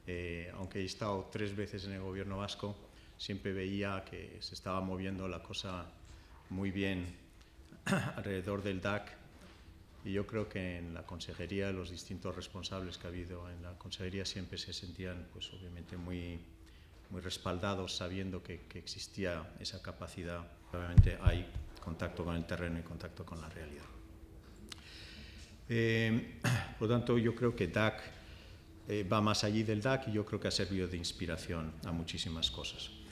aunque he estado 3 veces en el gobierno vasco, siempre veía que se estaba moviendo la cosa muy bien alrededor del DAC, y yo creo que en la consejería los distintos responsables que ha habido en la consejería siempre se sentían, pues obviamente, muy respaldados, sabiendo que existía esa capacidad. Obviamente hay contacto con el terreno y contacto con la realidad. Por lo tanto, yo creo que DAC va más allí del DAC, y yo creo que ha servido de inspiración a muchísimas cosas.